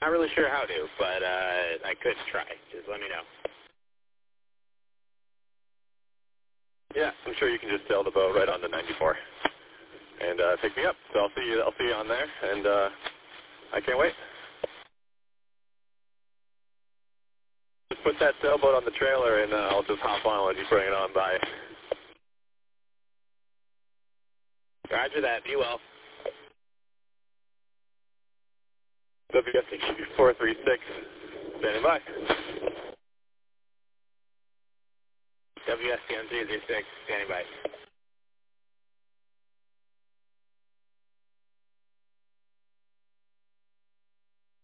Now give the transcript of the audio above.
Not really sure how to, but I could try. Just let me know. Yeah, I'm sure you can just sail the boat right on the 94 and pick me up. So I'll see you on there, and I can't wait. Just put that sailboat on the trailer, and I'll just hop on when you bring it on by. Roger that. Be well. WSTQ 436, standing by. WSTM 336, standing by.